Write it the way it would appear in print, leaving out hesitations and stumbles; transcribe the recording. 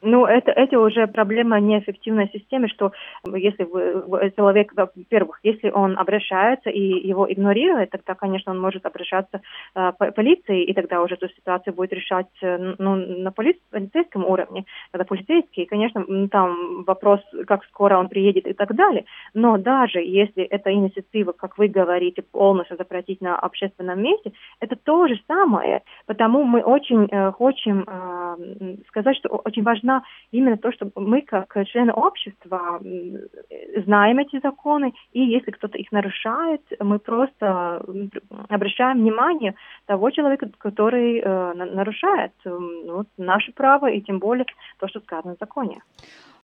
Ну, это уже проблема неэффективной системы, что если человек, во-первых, если он обращается и его игнорирует, тогда, конечно, он может обращаться к полиции, и тогда уже эту ситуацию будет решать на полицейском уровне. Тогда полицейские, конечно, там вопрос, как скоро он приедет и так далее. Но даже если эта инициатива, как вы говорите, полностью запретить на общественном месте, это то же самое. Потому мы очень хотим сказать, что очень важно именно то, что мы, как члены общества, знаем эти законы, и если кто-то их нарушает, мы просто обращаем внимание того человека, который нарушает наше право, и тем более то, что сказано в законе.